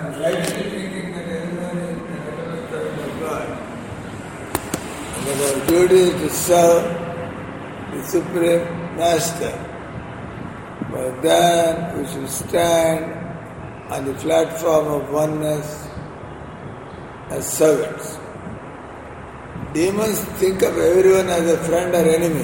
rightly thinking that everyone is the eternal servant of God. And that our duty is to serve the Supreme Master. But then we should stand on the platform of oneness as servants. Demons think of everyone as a friend or enemy.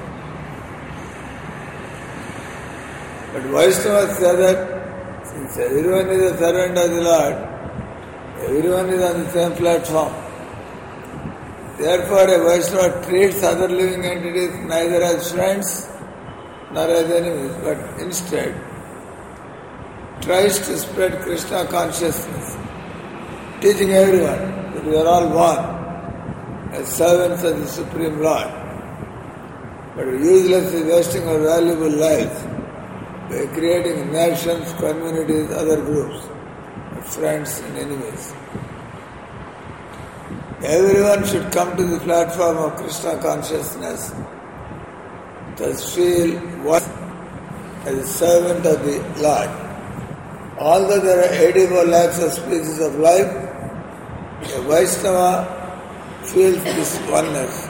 But Vaishnavas say that since everyone is a servant of the Lord, everyone is on the same platform. Therefore, a Vaishnava treats other living entities neither as friends nor as enemies, but instead tries to spread Krishna consciousness, teaching everyone that we are all one as servants of the Supreme Lord. But we uselessly wasting our valuable lives by creating nations, communities, other groups of friends and enemies. Everyone should come to the platform of Krishna consciousness, thus feel what as a servant of the Lord. Although there are 84 lakhs of species of life, a Vaishnava feels this oneness.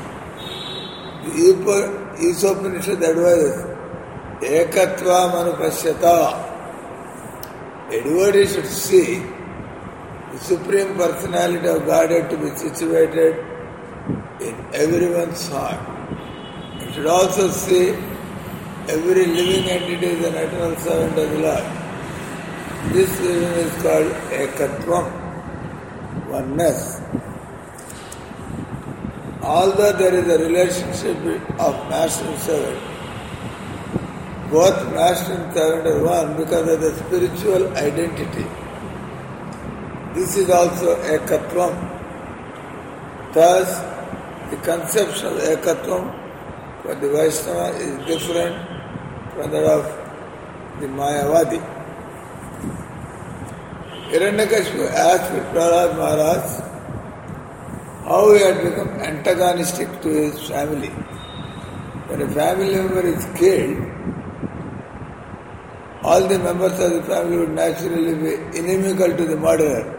The Isopanishad advises, Ekatva Manupashyata. A devotee should see the Supreme Personality of Godhead to be situated in everyone's heart. He should also see every living entity as an eternal servant of the Lord. This vision is called Ekatvam, oneness. Although there is a relationship of master and servant, both master and servant are one because of the spiritual identity. This is also Ekatvam. Thus, the conception of Ekatvam for the Vaishnava is different from that of the Mayavadi. Hiranyakashipu asked Prahlad Maharaj how he had become antagonistic to his family. When a family member is killed, all the members of the family would naturally be inimical to the murderer.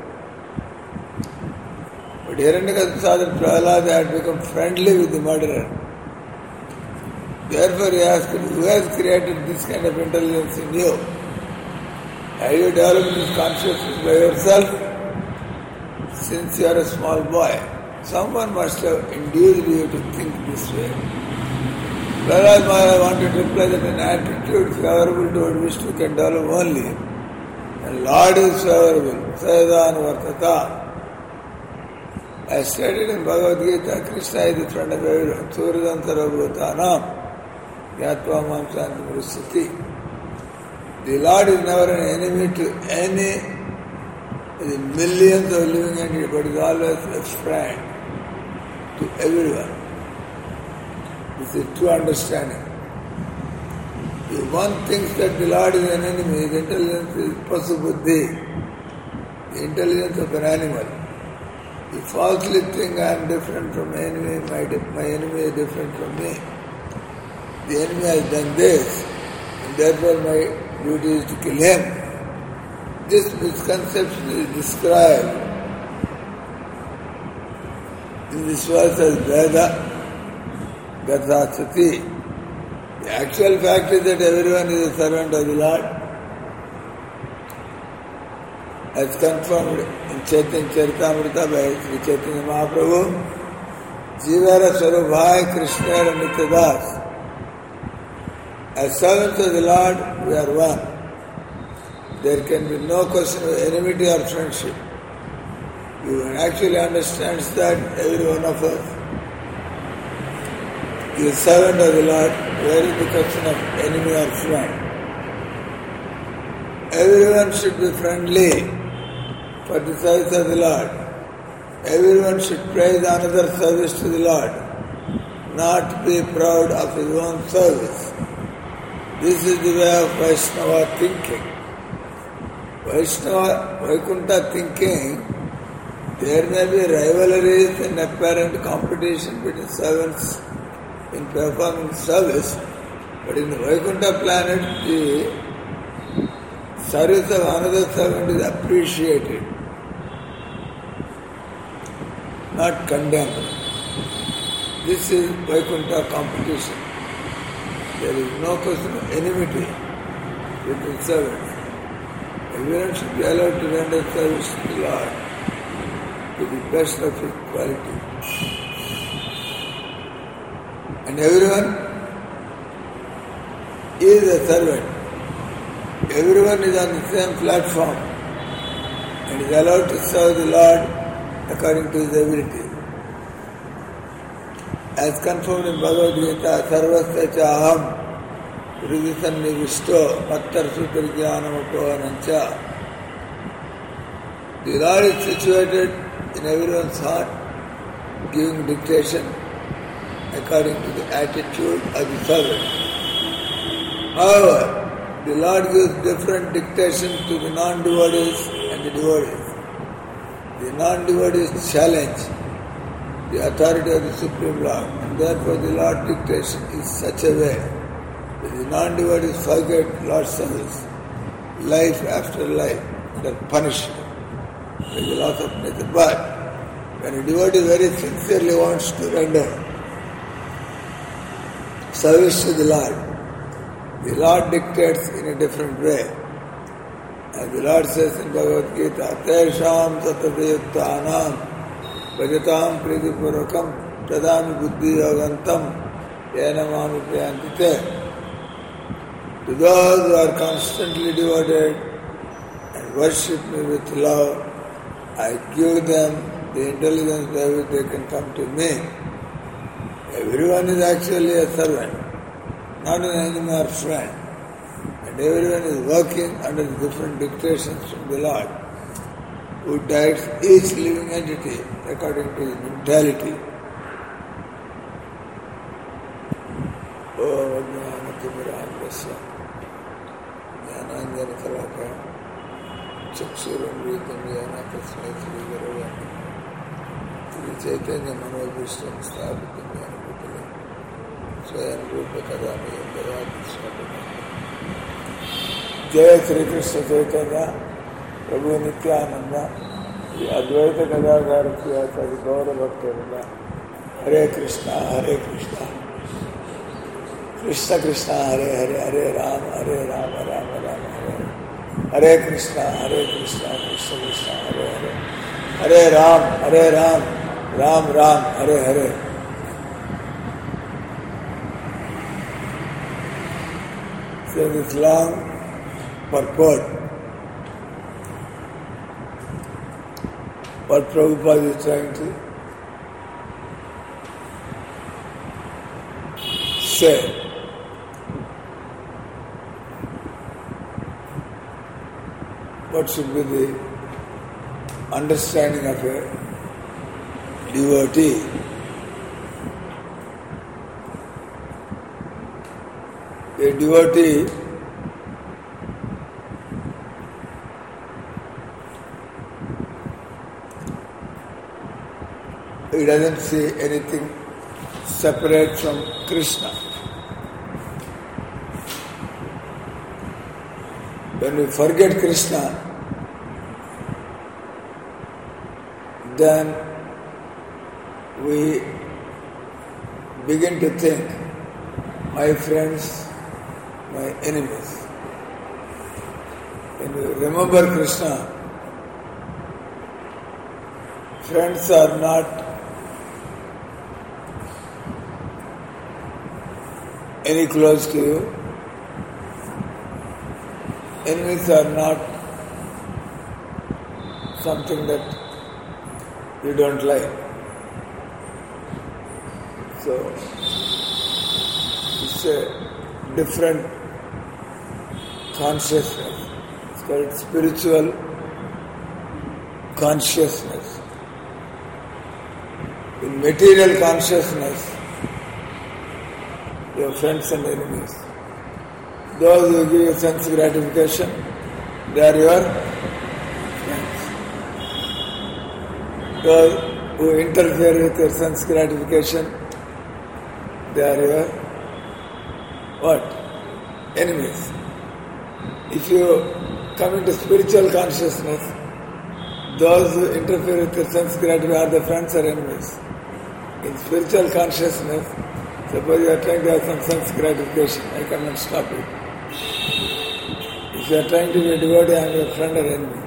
But Hiranyakashipu saw that Prahlad had become friendly with the murderer. Therefore he asked, who has created this kind of intelligence in you? Have you developed this consciousness by yourself? Since you are a small boy, someone must have induced you to think this way. Prahlad Maharaj wanted to reply that an attitude favorable toward Vishnu can develop only when Lord is favorable. Sayadan Vartata. As stated in Bhagavad Gita, Krishna is the friend of everyone. Suridam Sarvabhutanam. Yatva Mamshanti Mrussati. The Lord is never an enemy to any the millions of living entities, but is always a friend to everyone. This is true understanding. If one thinks that the Lord is an enemy, his intelligence is pasubuddhi, the intelligence of an animal. If falsely think I am different from my enemy, my enemy is different from me. The enemy has done this, and therefore my duty is to kill him. This misconception is described in this verse as Veda Gathasati. The actual fact is that everyone is a servant of the Lord, as confirmed in Chaitanya Charitamrita by Sri Chaitanya Mahaprabhu, Jivara Sarubhai Krishna Nityadas. As servants of the Lord, we are one. There can be no question of enmity or friendship. You actually understands that every one of us is a servant of the Lord. Where is the question of enemy or friend? Everyone should be friendly for the service of the Lord. Everyone should praise another service to the Lord, not be proud of his own service. This is the way of Vaishnava thinking. Vaishnava, Vaikuntha thinking, there may be rivalries and apparent competition between servants in performing service, but in the Vaikuntha planet, the service of another servant is appreciated, not condemned. This is Vaikuntha competition. There is no question of enmity between servants. Everyone should be allowed to render service to the Lord to the best of his quality. And everyone is a servant. Everyone is on the same platform and is allowed to serve the Lord according to his ability. As confirmed in Bhagavad Gita, Sarvasya cha aham Hridisannivishto Mattar Sutarjnanamupohanancha. The Lord is situated in everyone's heart, giving dictation according to the attitude of the servant. However, the Lord gives different dictation to the non-devotees and the devotees. The non-devotees challenge the authority of the Supreme Lord, and therefore the Lord's dictation is such a way that the non-devotees forget Lord's service, life after life, and are punished by the laws of nature. But when a devotee very sincerely wants to render service to the Lord dictates in a different way. And the Lord says in Bhagavad Gita, Tesham satadayuttanam Bhajatam pridipurvakam tadami buddhi yogantam yena mami prayantite. To those who are constantly devoted and worship me with love, I give them the intelligence by which they can come to me. Everyone is actually a servant, not an enemy or friend. And everyone is working under different dictations from the Lord, who directs each living entity according to his mentality. Om Ajnanatimiraandasya Jnananjana Salakaya Chakshuram Vritam Jnana Tasmai Sri Gurave Sri Chaitanya Manobhishtam Sthapitam Jnana Bhutale Swayam Rupa Kadami Yandavati Swapana Jaya Sri Krishna Chaitanya Prabhu Nityananda the Advaita Gadadhara Sri Gaura Bhakta Hare Krishna Krishna Krishna Hare Hare Rama Hare Krishna Krishna Krishna Hare Ram Hare Hare. So this long purport, what Prabhupada is trying to say. What should be the understanding of a devotee? A devotee he doesn't see anything separate from Krishna. When we forget Krishna, then we begin to think, my friends, my enemies. When we remember Krishna, friends are not any close to you. Enemies are not something that you don't like. So, it's a different consciousness. It's called spiritual consciousness. In material consciousness, your friends and enemies. Those who give you sense gratification, they are your friends. Those who interfere with your sense gratification, they are your what? Enemies. If you coming to spiritual consciousness, those who interfere with your sense gratification are the friends or enemies. In spiritual consciousness, suppose you are trying to have some sense gratification, I cannot stop it. If you are trying to be a devotee, I am your friend or enemy.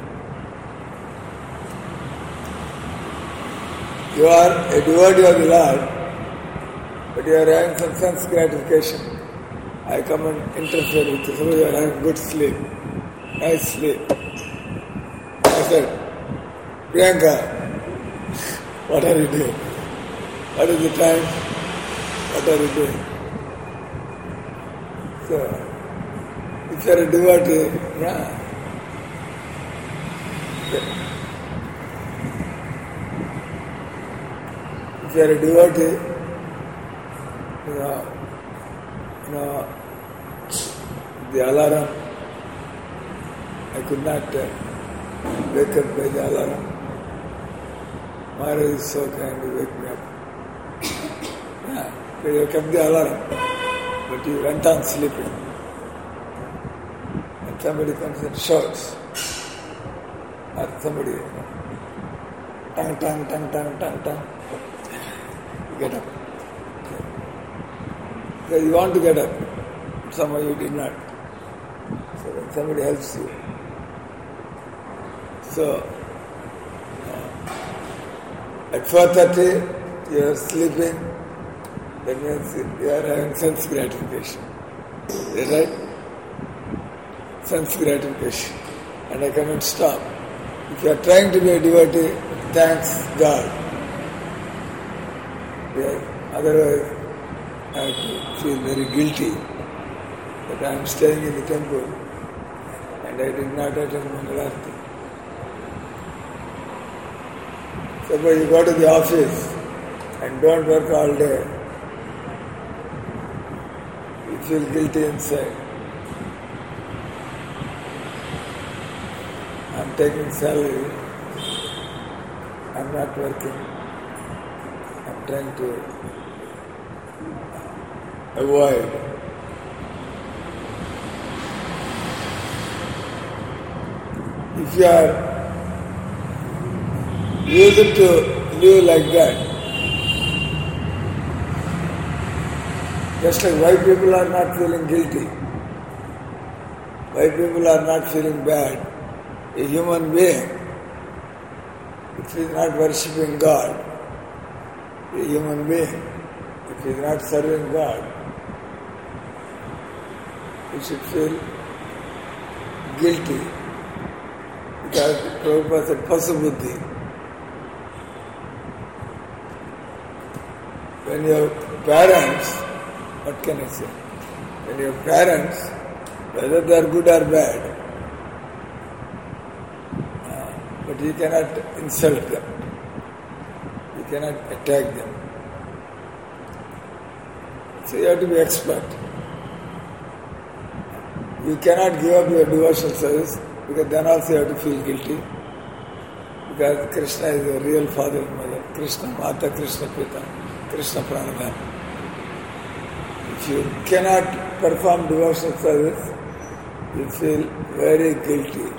You are a devotee of the Lord, but you are having some sense gratification. I come and interfere with you. Suppose you are having good sleep, nice sleep. I said, Priyanka, what are you doing? What is the time? What are you doing? So, if you are a devotee, if you are a devotee, the alarm, I could not wake up by the alarm. Maharaj is so kind to wake me up. You kept the alarm, but you went on sleeping. And somebody comes and shouts, or somebody, tang, tang, tang, tang, tang, tang. You get up. Because you want to get up, but somehow you did not. So when somebody helps you. So, at 4:30, you are sleeping. That means you are having sense gratification. Is that right? Sense gratification. And I cannot stop. If you are trying to be a devotee, thanks God. Yes. Otherwise, I have to feel very guilty that I am staying in the temple and I did not attend Mangalarti. Suppose you go to the office and don't work all day, you feel guilty inside. I am taking salary, I am not working, I am trying to avoid. If you are used to live like that, just like why people are not feeling guilty, why people are not feeling bad, a human being, if he is not worshipping God, a human being, if he is not serving God, he should feel guilty. Because Prabhupada said, Pasabuddhi. When your parents, what can I say? When your parents, whether they are good or bad, but you cannot insult them. You cannot attack them. So you have to be expert. You cannot give up your devotional service because then also you have to feel guilty. Because Krishna is the real father and mother. Krishna Mata, Krishna Pita, Krishna Pranadhana. If you cannot perform devotional service, you feel very guilty.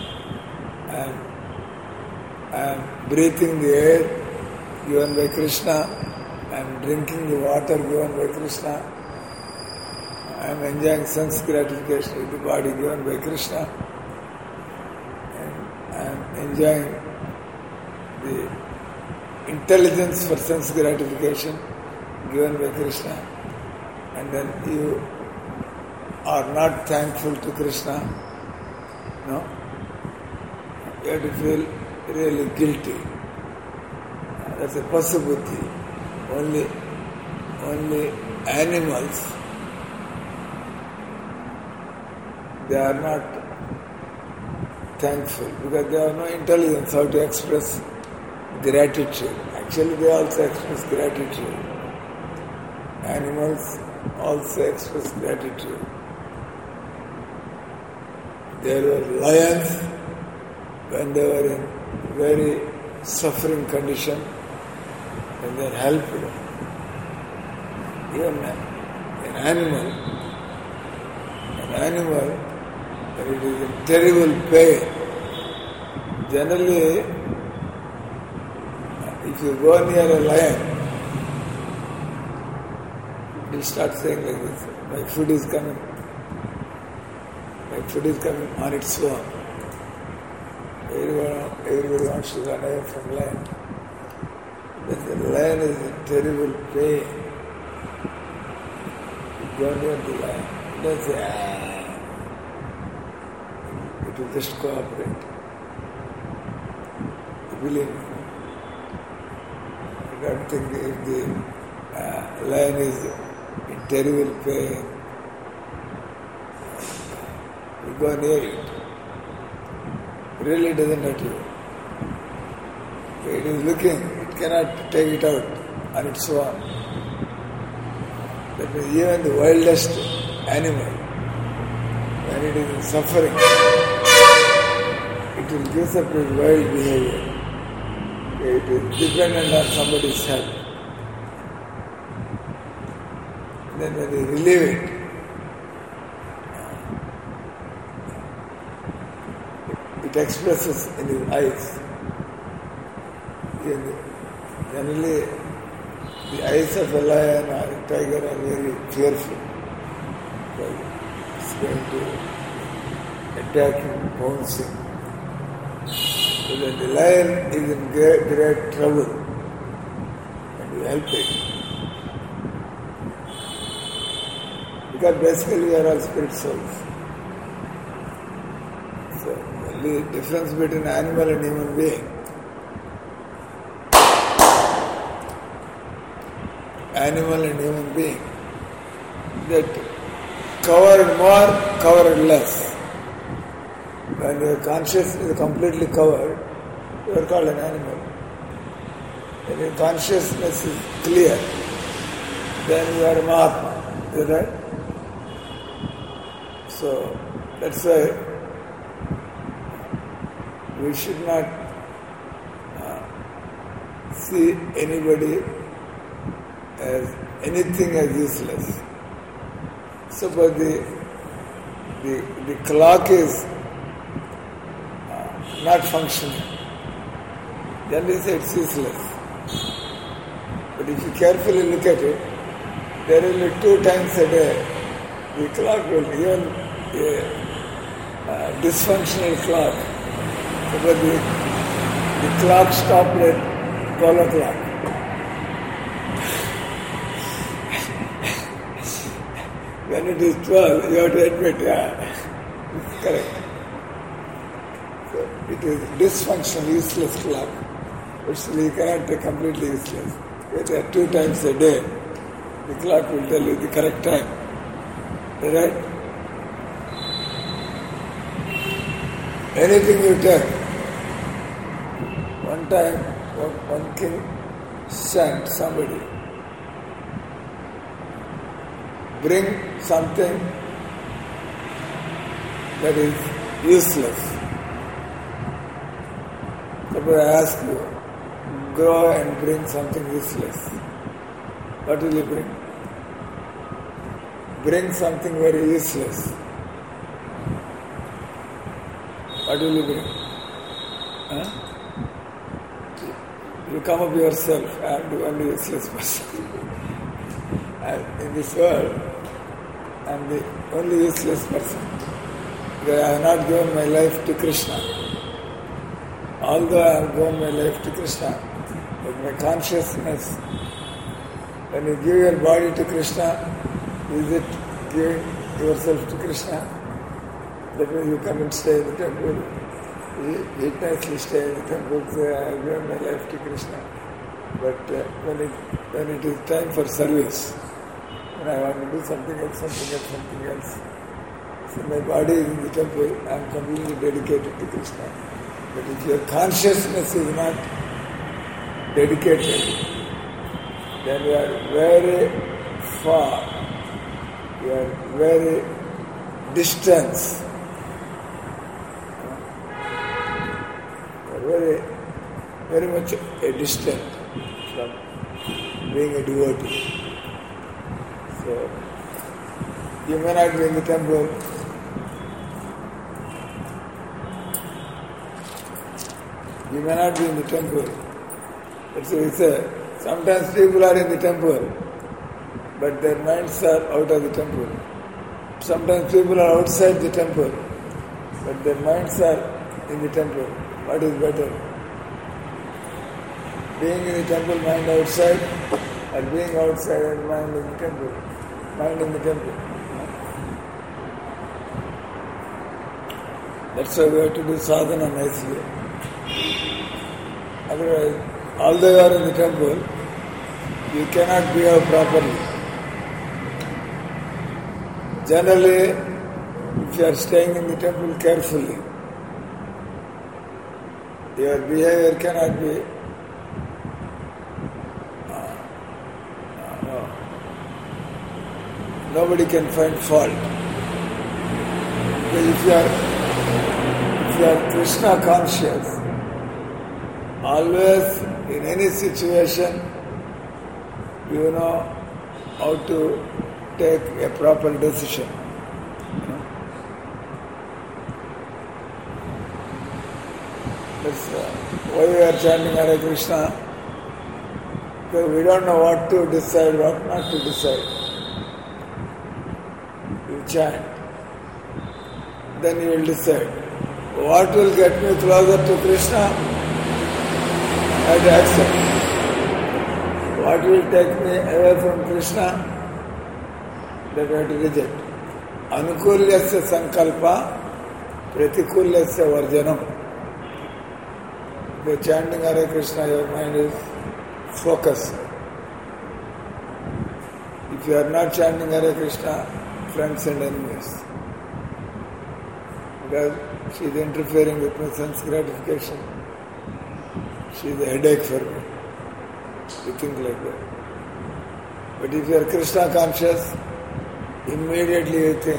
I am breathing the air given by Krishna. I am drinking the water given by Krishna. I am enjoying sense gratification with the body given by Krishna. And I am enjoying the intelligence for sense gratification given by Krishna. And then you are not thankful to Krishna. No? You have to feel really guilty. That's a Pasabuddhi. Only animals, they are not thankful because they have no intelligence how to express gratitude. Actually, they also express gratitude. Animals also express gratitude. There were lions when they were in very suffering condition, and they are helped. Even an animal when it is in terrible pain. Generally, if you go near a lion, he'll start saying like this, my food is coming. My food is coming on its own. Everybody wants to run away from lion. When the lion is in terrible pain, you go near the lion, don't say, it will just cooperate. Believe me. I don't think if the lion is in terrible pain, you go near it. It really doesn't hurt you. It is looking, it cannot take it out on its own. That means even the wildest animal, when it is in suffering, it will give up its wild behavior. It is dependent on somebody's help. Then when you relieve it, it expresses in his eyes. Generally, the eyes of a lion or a tiger are very fearful. It's going to attack him, pounce him. So when the lion is in great trouble, and you help it. Because basically we are all spirit souls. So the only difference between animal and human being, that covered more, covered less. When your consciousness is completely covered, you are called an animal. When your consciousness is clear, then you are a Mahatma. Is that right? So, that's why we should not see anybody as anything as useless. Suppose the clock is not functioning, then we say it's useless. But if you carefully look at it, there will be 2 times a day. The clock will, even a dysfunctional clock, suppose the clock stopped at 12 o'clock. When it is 12, you have to admit, it's correct. So it is dysfunctional, useless clock. Actually, you cannot be completely useless. But 2 times a day, the clock will tell you the correct time. Right? Anything you take. One time, one king sent somebody, bring something that is useless. Suppose I ask you, go and bring something useless. What will you bring? Bring something very useless. What will you bring? You come up yourself. I am the only useless person. In this world, I am the only useless person. Because I have not given my life to Krishna. Although I have given my life to Krishna, but my consciousness, when you give your body to Krishna, is it giving yourself to Krishna? That means you come and stay in the temple. You nicely stay in the temple, say, I have given my life to Krishna. But when it is time for service, when I want to do something else. So my body is in the temple, I am completely dedicated to Krishna. But if your consciousness is not dedicated, then you are very far. You are very distant. You are very, very much a distant from being a devotee. So, you may not be in the temple, You may not be in the temple. So we say, sometimes people are in the temple, but their minds are out of the temple. Sometimes people are outside the temple, but their minds are in the temple. What is better? Being in the temple, mind outside, or being outside and mind in the temple? Mind in the temple. That's why we have to do sadhana nicely. Otherwise, although you are in the temple, you cannot behave properly. Generally, if you are staying in the temple carefully, your behavior cannot be nobody can find fault. Because if you are Krishna conscious, always in any situation you know how to take a proper decision. That's why we are chanting Hare Krishna, because we don't know what to decide, what not to decide. You chant, then you will decide. What will get me closer to Krishna? I have to accept. What will take me away from Krishna? That I have to reject. Anukulyasya sankalpa, pratikulyasya varjanam. By chanting Hare Krishna, your mind is focused. If you are not chanting Hare Krishna, friends and enemies. Because she is interfering with my sense gratification. She is a headache for me. You think like that. But if you are Krishna conscious, immediately you think,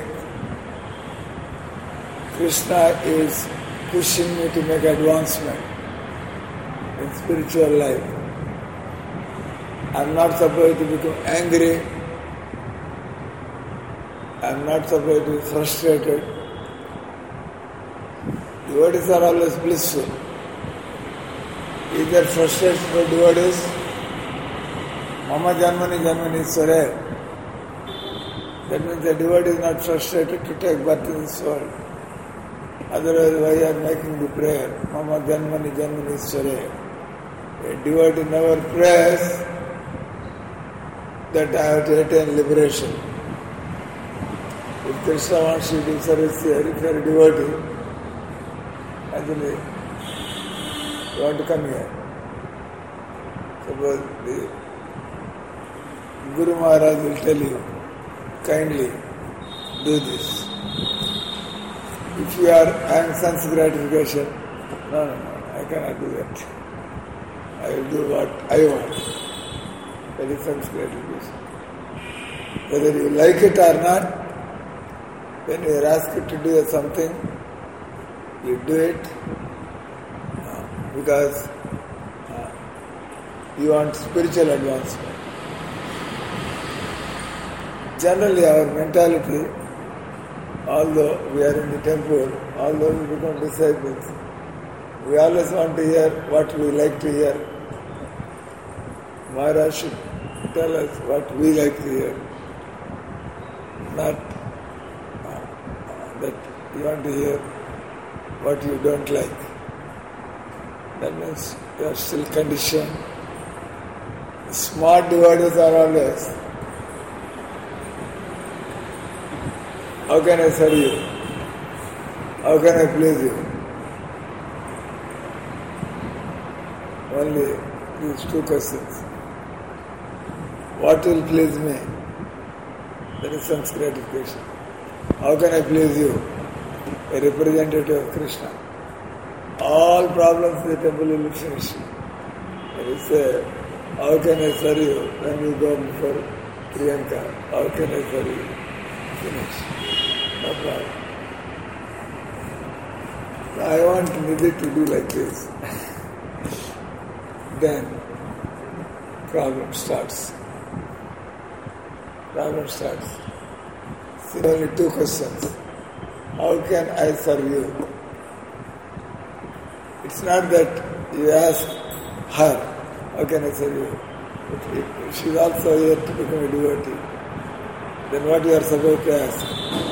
Krishna is pushing me to make advancement in spiritual life. I am not supposed to become angry. I am not supposed to be frustrated. Devotees are always blissful. Either frustrated by devotees, Mama Janmani Janmani Sware. That means the devotee is not frustrated to take birth in this world. Otherwise, why are you making the prayer? Mama Janmani Janmani Sware. A devotee never prays that I have to attain liberation. If Krishna wants you to do service here, if you are a devotee, actually, you want to come here. Suppose the Guru Maharaj will tell you, kindly do this. If you are having sense gratification, no, I cannot do that. I will do what I want. That is sense gratification. Whether you like it or not, when you are asked to do something, you do it because you want spiritual advancement. Generally, our mentality, although we are in the temple, although we become disciples, we always want to hear what we like to hear. Maharaj should tell us what we like to hear, not that you want to hear what you don't like. That means you are still conditioned. Smart devotees are always, how can I serve you? How can I please you? Only these two questions. What will please me? That is sense gratification. How can I please you? A representative of Krishna. All problems in the temple will be finished. When you say, how can I serve you? When you go before Priyanka, how can I serve you? Finish. No problem. I want Nidhi to do like this. Then problem starts. See, only two questions. How can I serve you? It's not that you ask her, how can I serve you? If she is also here to become a devotee, then what you are supposed to ask?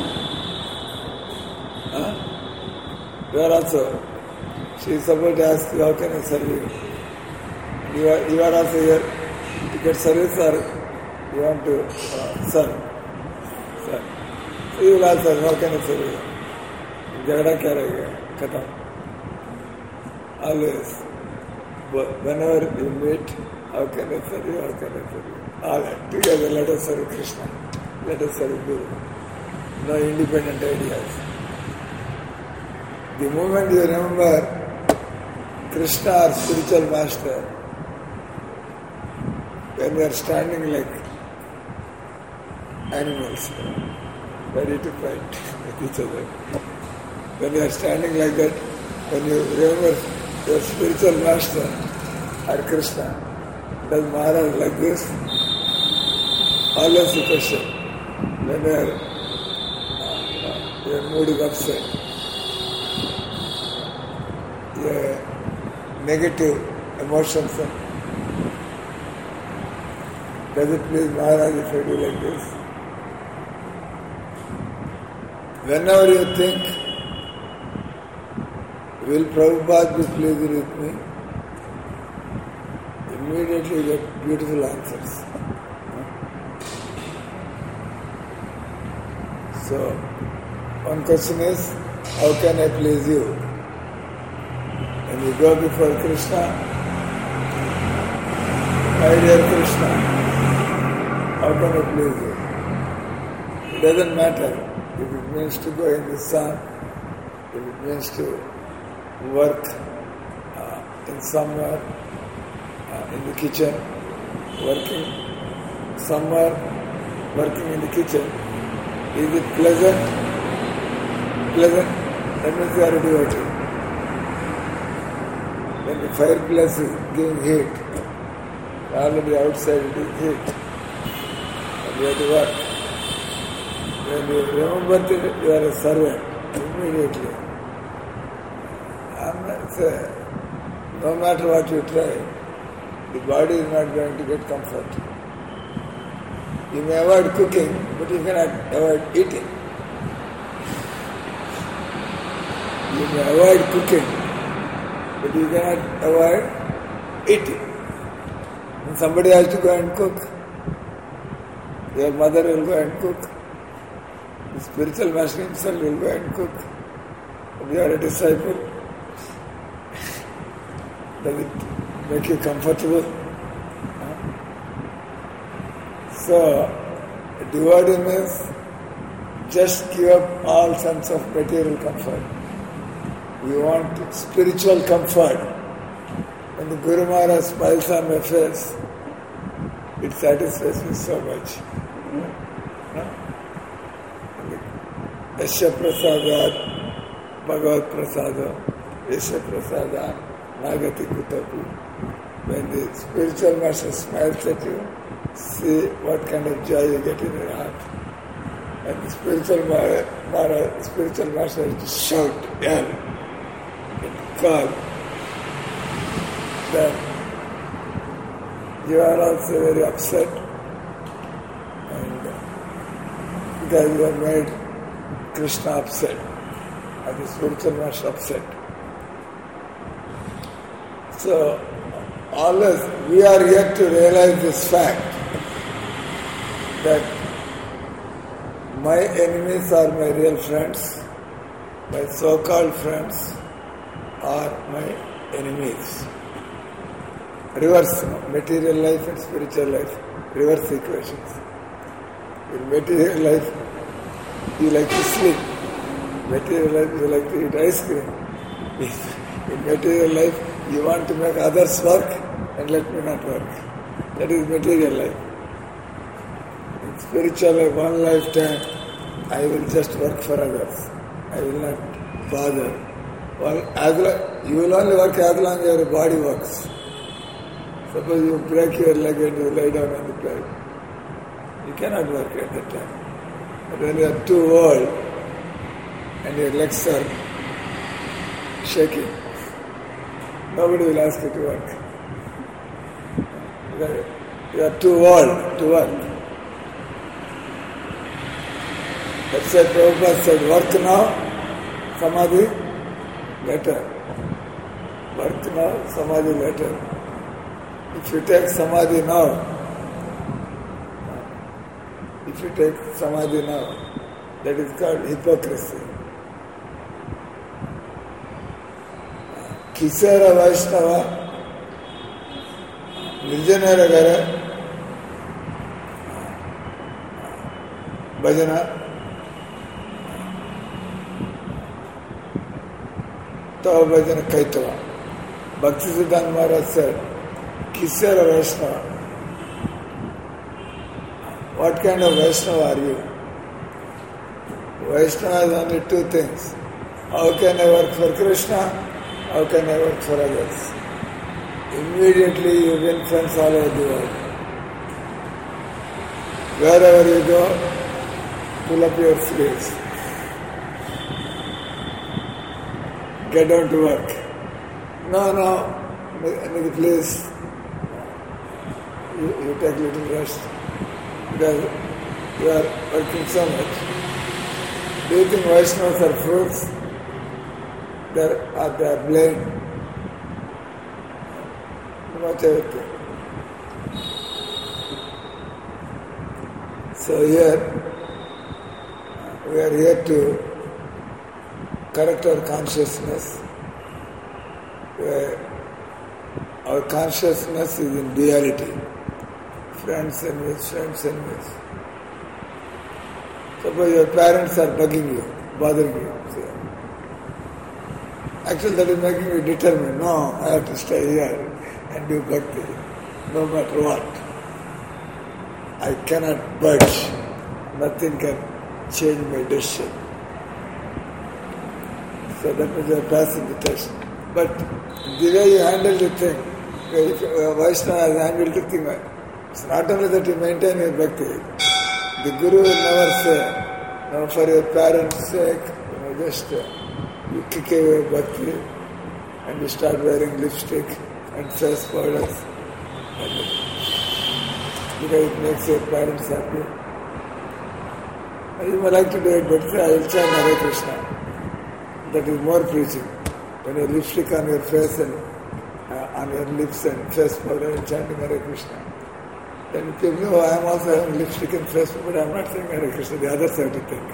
You are also, she is supposed to ask you, how can I serve you? You are also here to get service or you want to serve? So you will ask her, how can I serve you? Jagda kya rahega? Khatam. Always. Whenever you meet, how can I serve you? How can I serve you? All together, let us serve Krishna. Let us serve Guru. No independent ideas. The moment you remember Krishna or spiritual master, when we are standing like animals, ready to fight with each other. When you are standing like that, when you remember your spiritual master or Krishna, does Maharaj like this? Always the question. When you are mood is upset, your negative emotions, does it please Maharaj if I do like this? Whenever you think, will Prabhupada be pleased with me? Immediately you get beautiful answers. So, one question is, how can I please you? When you go before Krishna, my dear Krishna, how can I please you? It doesn't matter if it means to go in the sun, if it means to work in somewhere, in the kitchen, working somewhere, working in the kitchen. Is it pleasant? Pleasant? That means you are a devotee. When the fireplace is giving heat, already outside it is heat, and you have to work. When you remember that you are a servant, immediately. No matter what you try, the body is not going to get comfort. You may avoid cooking, but you cannot avoid eating. You may avoid cooking, but you cannot avoid eating. And somebody has to go and cook. Your mother will go and cook. The spiritual master himself will go and cook. If you are a disciple, does it make you comfortable? So, devotee means just give up all sense of material comfort. We want spiritual comfort. When the Guru Maharaj smiles on my face, it satisfies me so much. Yasya prasadat, Bhagavad prasada, Yasya prasadat, Nagati kutapi. When the spiritual master smiles at you, see what kind of joy you get in your heart. And the spiritual master has to shout, yell, and call. Then you are also very upset, and because you have made Krishna upset, and the spiritual master upset. So, always we are yet to realize this fact that my enemies are my real friends, my so-called friends are my enemies. Reverse material life and spiritual life, reverse equations. In material life, you like to sleep. Material life, you like to eat ice cream. In material life, you want to make others work and let me not work. That is material life. In spiritual life, one lifetime, I will just work for others. I will not bother. Well, you will only work as long as your body works. Suppose you break your leg and you lie down on the bed. You cannot work at that time. But when you are too old and your legs are shaking, Nobody will ask you to work. You are too old to work. That's why Prabhupada said, work now, samadhi later. Work now, samadhi later. If you take samadhi now, that is called hypocrisy. Kisara Vaishnava, Nirjanaragara, Bhajana, Tava Bhajana Kaitava. Bhaktisiddhanta Maharaj said, Kisara Vaishnava. What kind of Vaishnava are you? Vaishnava is only two things. How can I work for Krishna? How can I work for others? Immediately you win friends all over the world. Wherever you go, pull up your sleeves. Get down to work. No, please. You take a little rest. Because you are working so much. Do you think Vaishnavas are fools? They are blind. Much everything. So here, we are here to correct our consciousness. Our consciousness is in duality. Friends enemies. Suppose your parents are bugging you, bothering you. Actually, that is making you determined. No, I have to stay here and do bhakti, no matter what. I cannot budge. Nothing can change my decision. So that means you are passing the test. But the way you handle the thing, if Vaishnava has handled the thing, it's not only that you maintain your bhakti. The Guru will never say, no, for your parents' sake, just you kick away bhakti and you start wearing lipstick and face powders. Because it makes your parents happy. You may like to do it, but say, I will chant Hare Krishna. That is more preaching. When you have lipstick on your face and on your lips and face powder and chanting Hare Krishna. Then if you know, I am also having lipstick and face powder, but I am not saying Hare Krishna, the others have to think.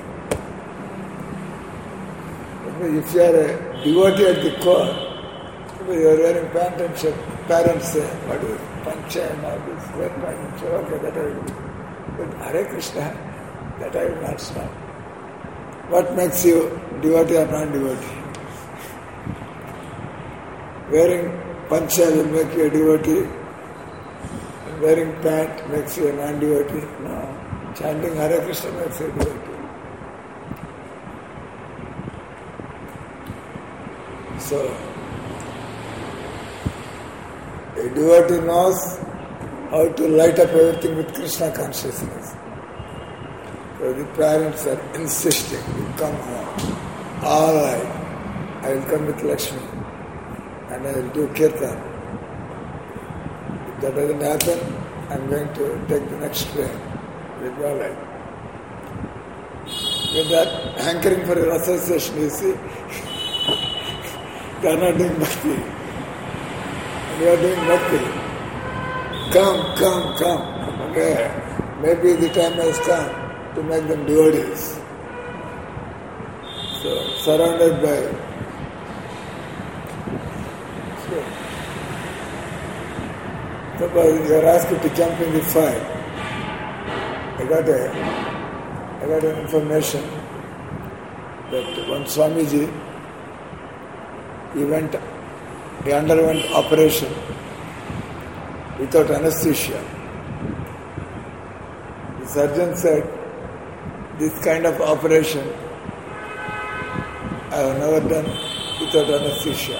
If you are a devotee at the core, you are wearing pant and shirt, parents say, what is pancha and all this, wear pant and shirt, okay, that I will do. But Hare Krishna, that I will not stop. What makes you devotee or non-devotee? Wearing pancha will make you a devotee. Wearing pant makes you a non-devotee. No. Chanting Hare Krishna makes you a devotee. So, a devotee knows how to light up everything with Krishna consciousness. So the parents are insisting, you come home. All right, I will come with Lakshmi and I will do kirtan. If that doesn't happen, I am going to take the next train. It will be all right. With that hankering for your association, you see, they are not doing bhakti. And you are doing bhakti. Come. Okay, maybe the time has come to make them devotees. So, surrounded by. Suppose you are asked to jump in the fire. I got an information that one Swamiji, he underwent operation without anesthesia. The surgeon said, this kind of operation I have never done without anesthesia.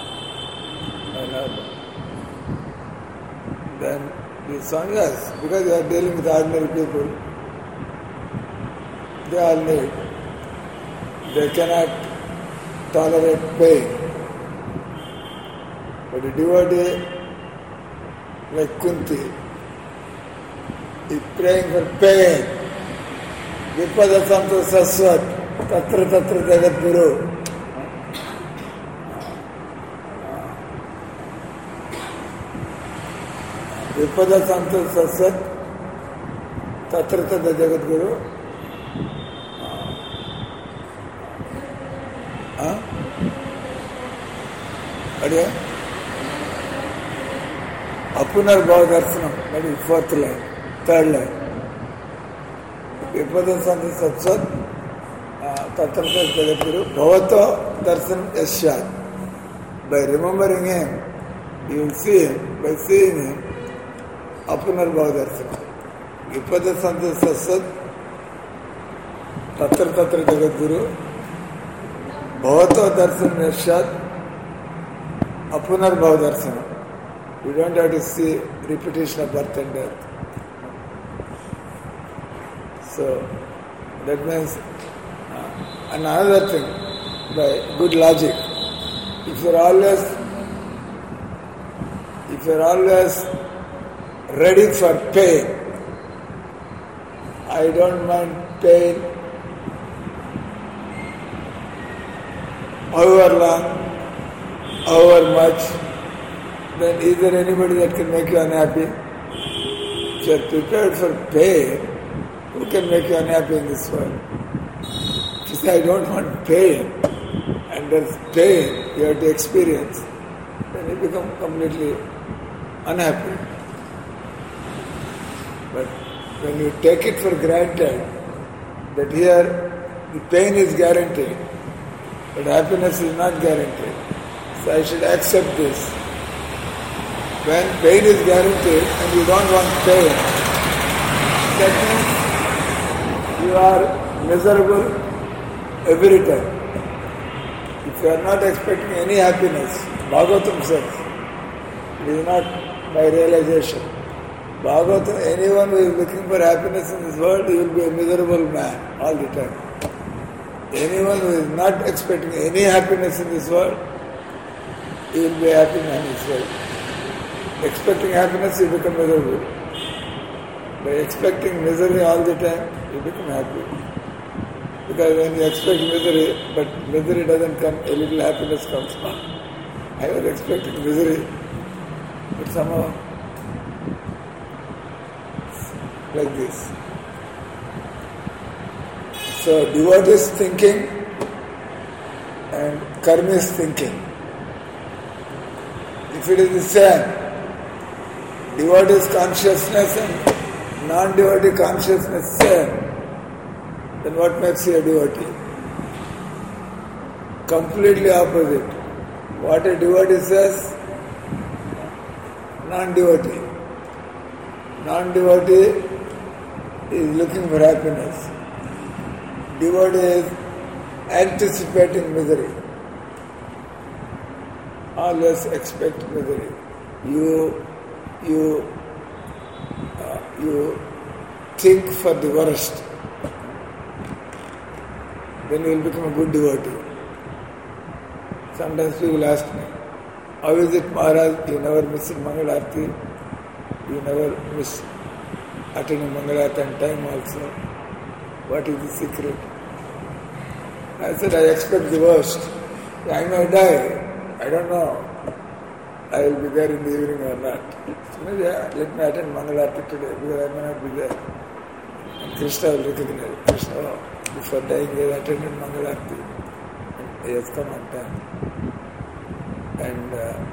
Then the son, yes, because you are dealing with ordinary people, they all need. They cannot tolerate pain. But a devotee like Kunti is praying for pain. Vipada Santo Saswat, Tatra Tatra Jagat Guru. Vipada Santo Saswat, Tatra Tatra Jagat Guru. Adiya? Apunar Bhava Darshanam, that is fourth line, third line. Vipada Santo Saswat, Tatra Tatra Jagat Guru, Bhavato Darshanam Yashyat. By remembering him, you will see him. By seeing him, Apunar Bhava Darshanam. Vipada Santo Saswat, Tatra Tatra Jagat Guru, Bhavato Darshanam Yashyat, Apunar Bhava Darshanam. You don't have to see repetition of birth and death. So, that means another thing, by good logic, if you're always ready for pain, I don't mind pain however long, however much, then is there anybody that can make you unhappy? If you are prepared for pain, who can make you unhappy in this world? If you say, I don't want pain, and there's pain you have to experience, then you become completely unhappy. But when you take it for granted that here the pain is guaranteed, but happiness is not guaranteed, so I should accept this. When pain is guaranteed and you don't want pain, that means you are miserable every time. If you are not expecting any happiness, Bhagavatam says, it is not by realization. Bhagavatam, anyone who is looking for happiness in this world, he will be a miserable man all the time. Anyone who is not expecting any happiness in this world, he will be a happy man in this world. Expecting happiness, you become miserable. By expecting misery all the time, you become happy. Because when you expect misery, but misery doesn't come, a little happiness comes. I was expecting misery, but somehow, like this. So, devotee's thinking and karmi's thinking. If it is the same, devotee's consciousness and non-devotee consciousness same, then what makes you a devotee? Completely opposite. What a devotee says, non-devotee. Non-devotee is looking for happiness. Devotee is anticipating misery. Always expect misery. You think for the worst. Then you will become a good devotee. Sometimes people ask me, how is it, Maharaj, you never miss Mangal Aarti? You never miss attending Mangal Aarti on time also. What is the secret? I said, I expect the worst. I may die. I don't know. I will be there in the evening or not. So maybe let me attend Mangal Aarti today because I may not be there. And Krishna will recognize. Krishna, before dying, he has attended Mangal Aarti. And he has come on time. And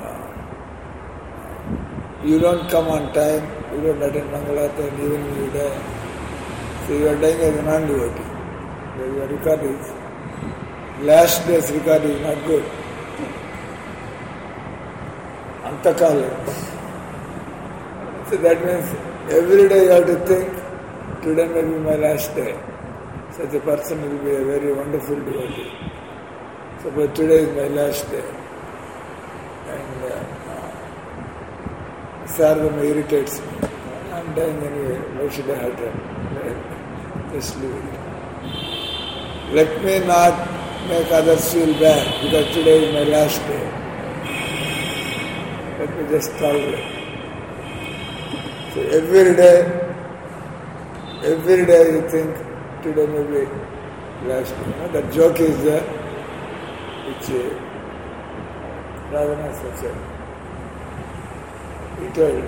you don't come on time, you don't attend Mangal Aarti, and even you die. So you are dying as a non-devotee. Your record is, last day's record is not good. Antakala. So that means every day you have to think, today may be my last day. Such a person will be a very wonderful devotee. So but today is my last day. And Sarvama irritates me. I'm dying anyway. Why should I have time? Just leave it. Let me not make others feel bad because today is my last day. let me just tolerate. So every day you think today may be last day. That joke is there, which Ravana said. He told,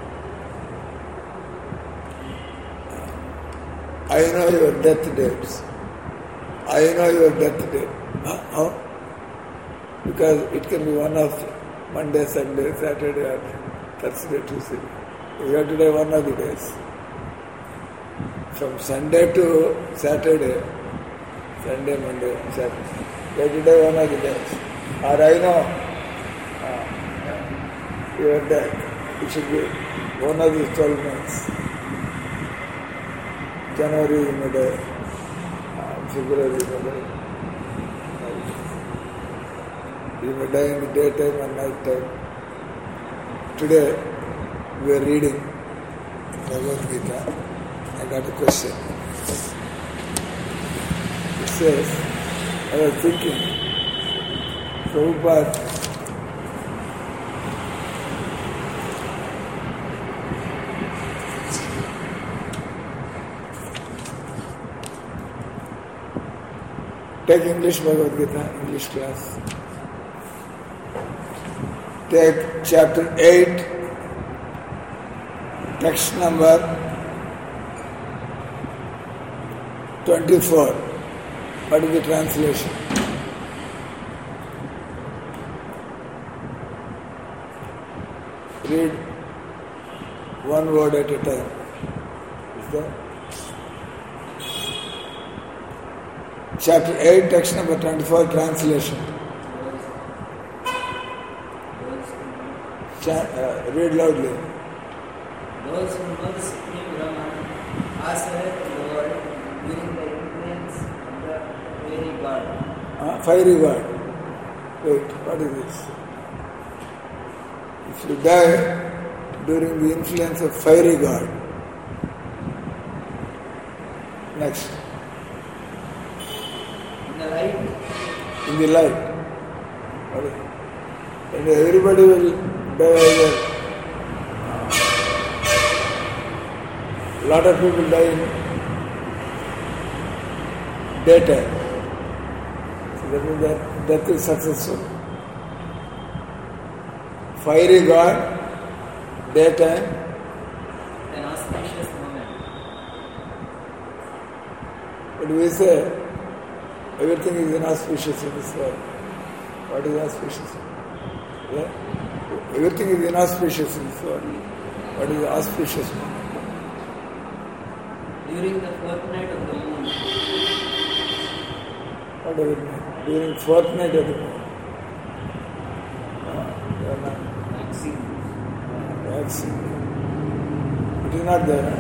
I know your death dates. I know your death date. How? Because it can be one of Monday, Sunday, Saturday, or Thursday, Tuesday. We have today one of the days. From Sunday to Saturday, Sunday, Monday, Saturday. We have today one of the days. Or I know your death. It should be one of these 12 months. January in a day, February in a day. You may die in the daytime and night time. Today we are reading Bhagavad Gita. I got a question. It says, I was thinking, Prabhupada take English Bhagavad Gita, English class. Take chapter 8, text number 24. What is the translation? Read one word at a time. Is that? Chapter 8, text number 24, translation. Read loudly. Those who know the Supreme Brahman are said to the world during the influence of the fiery god. Fiery god. Wait, what is this? If you die during the influence of fiery god. Next. In the light. In the light. What is it? And everybody will die either. A lot of people die in daytime. So that means that death is successful. Fiery god, daytime. An auspicious moment. But we say everything is inauspicious in this world. What is auspicious? Yeah? Everything is inauspicious in this world. What is the auspicious moment? During the fortnight of the moon. What does it mean? During fortnight of the moon. Waxing. It is not there.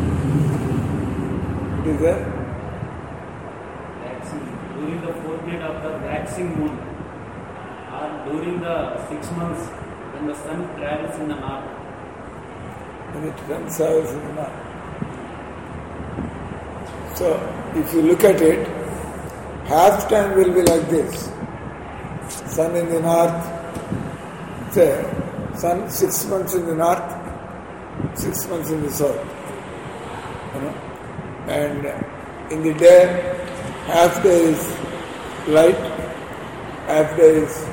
It is there. Waxing. During the fortnight of the waxing moon, or during the 6 months when the sun travels in the north. When it travels in the north. So, if you look at it, half time will be like this. Sun in the north, say, sun 6 months in the north, 6 months in the south. And in the day, half day is light, half day is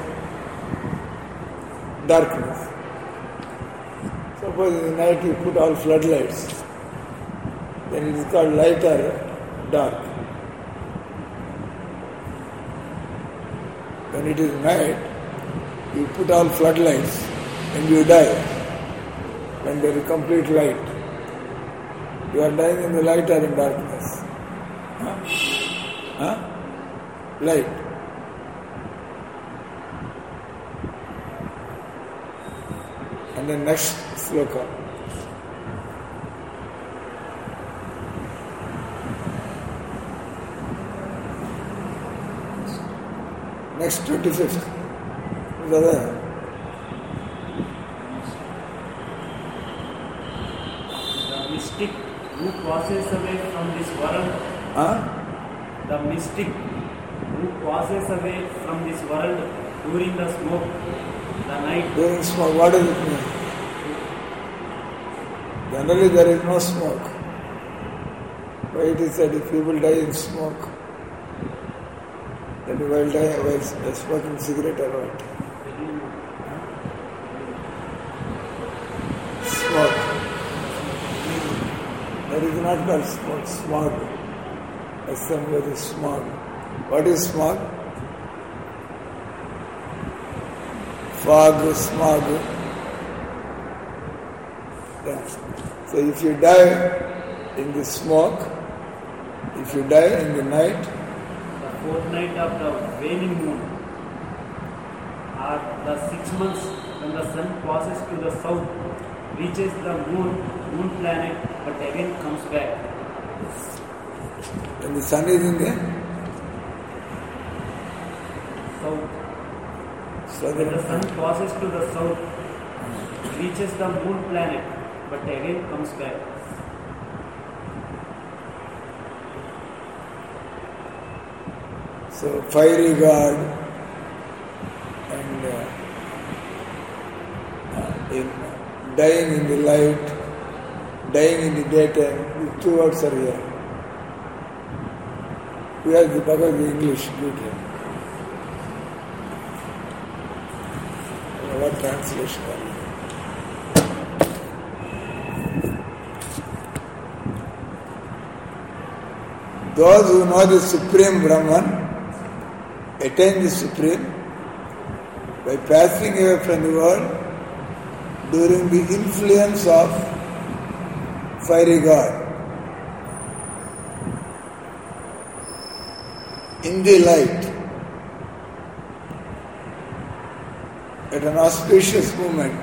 darkness. Suppose in the night you put all floodlights, then it is called light or dark. When it is night, you put all floodlights and you die. When there is complete light, you are dying in the light or in darkness? Light. And then next sloka. Next 25th. Brother. The mystic who passes away from this world. The mystic who passes away from this world during the smoke the night. During smoke, what does it mean? Generally there is no smoke. Why it is said if people die in smoke, then while dying, while smoking cigarette or what? Smoke. That is not called smoke, smog. Assembly is smog. What is smog? Fog, smog. Yes. So if you die in the smoke, if you die in the night, The fortnight of the waning moon, or the 6 months when the sun passes to the south, reaches the moon planet, but again comes back. when the sun is in the South. southern, When the sun passes to the south, reaches the moon planet, but again comes back. so fiery god and dying in the light, dying in the daytime, the two words are here. We have the Bhagavad Gita English, good here. What translation are you? Those who know the Supreme Brahman attain the Supreme by passing away from the world during the influence of fiery God. In the light, at an auspicious moment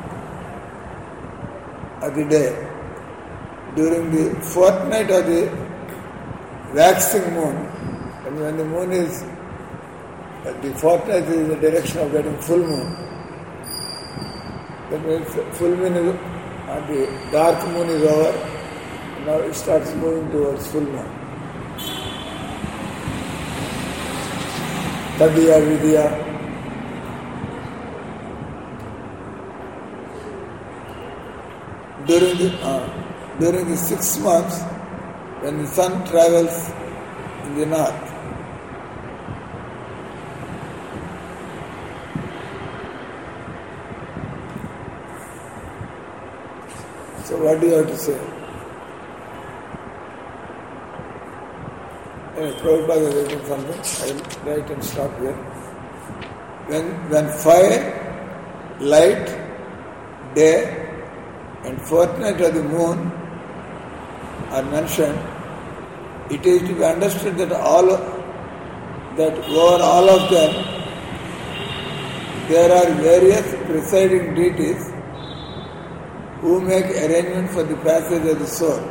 of the day, during the fortnight of the waxing moon, and when the moon is, the fortnight is the direction of getting full moon. That means full moon is, the dark moon is over, now it starts moving towards full moon. Tadiya Vidya. During the 6 months, when the sun travels in the north, so what do you have to say? Prabhupada is writing something. I will write and stop here. When fire, light, day, and fortnight of the moon are mentioned, it is to be understood that over all of them there are various presiding deities who make arrangement for the passage of the soul.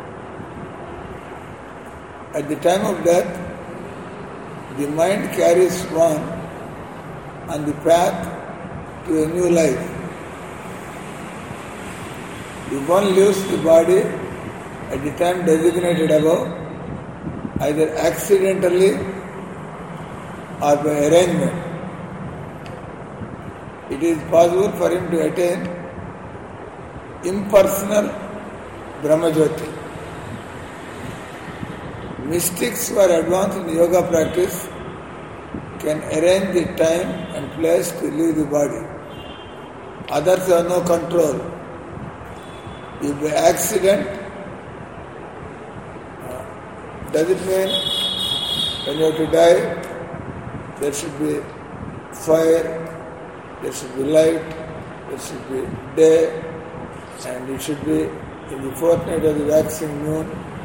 At the time of death, the mind carries one on the path to a new life. If one leaves the body at the time designated above, either accidentally or by arrangement, it is possible for him to attain impersonal Brahmajyoti. Mystics who are advanced in yoga practice can arrange the time and place to leave the body. Others have no control. If by accident, does it mean when you have to die, there should be fire, there should be light, there should be day, and it should be in the fortnight of the waxing moon.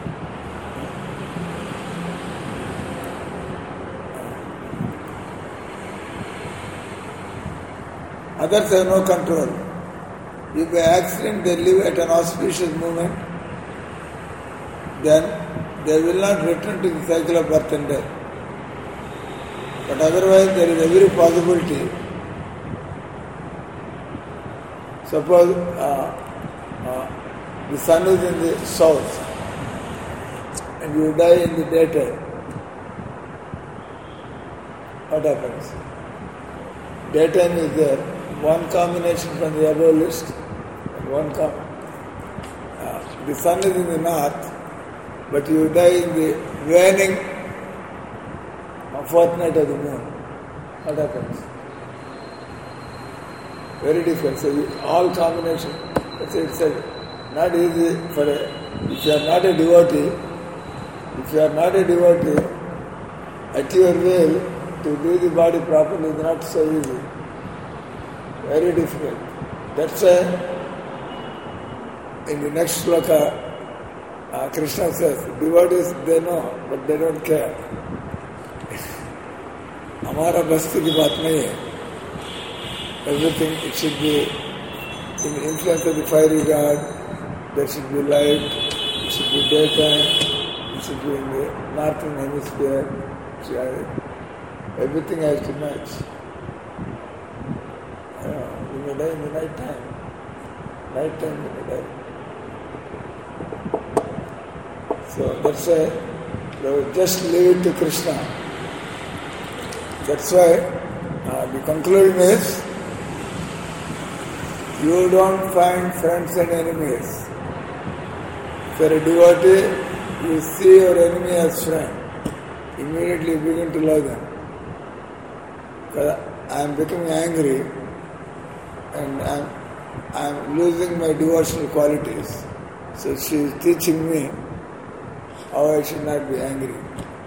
Others have no control. If by accident they live at an auspicious moment, then they will not return to the cycle of birth and death. But otherwise there is every possibility. Suppose the sun is in the south and you die in the daytime. What happens? Daytime is there, one combination from the above list, and the sun is in the north, but you die in the waning fortnight of the moon. What happens? Very difficult. So all combination. It's not easy for if you are not a devotee. If you are not a devotee, at your will to do the body properly is not so easy. Very difficult. That's why in the next sloka, Krishna says, devotees they know, but they don't care. हमारा बस्ती की बात नहीं है. Everything it should be in the influence of the fiery god. There should be light. It should be daytime. It should be in the northern hemisphere. Everything has to match. We may die in the night time. Night time we may die. So that's why just leave it to Krishna. That's why the conclusion is, you don't find friends and enemies. If you are a devotee, you see your enemy as friend. Immediately you begin to love them. Because I am becoming angry and I am losing my devotional qualities. So she is teaching me how I should not be angry.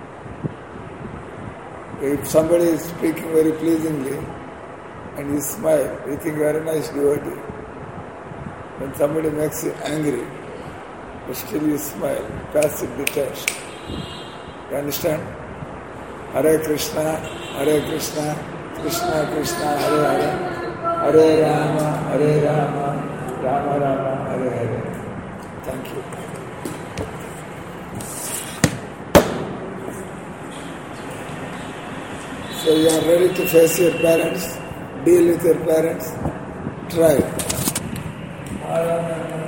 If somebody is speaking very pleasingly and you smile, you think you are a nice devotee. When somebody makes you angry, but still you smile, pass it the test. You understand? Hare Krishna, Krishna Krishna, Hare Hare, Hare Rama, Rama Rama, Hare Hare. Thank you. So you are ready to face your parents, deal with your parents, try.